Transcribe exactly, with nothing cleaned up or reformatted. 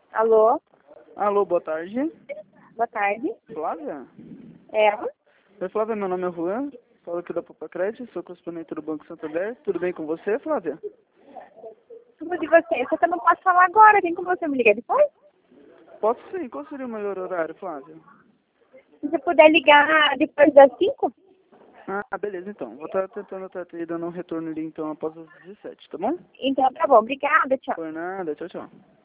Alô? Alô, boa tarde. Boa tarde. Flávia? Ela? Oi, Flávia, meu nome é Juan. Falo aqui da Papacred, sou correspondente do Banco Santander. Tudo bem com você, Flávia? Tudo de você. Só que eu não posso falar agora. Tem como você me ligar depois? Posso sim. Qual seria o melhor horário, Flávia? Se você puder ligar depois das cinco? Ah, beleza, então. Vou estar tentando estar te dando um retorno ali, então, após as dezessete, tá bom? Então tá bom. Obrigada. Tchau. Por nada. Tchau, tchau.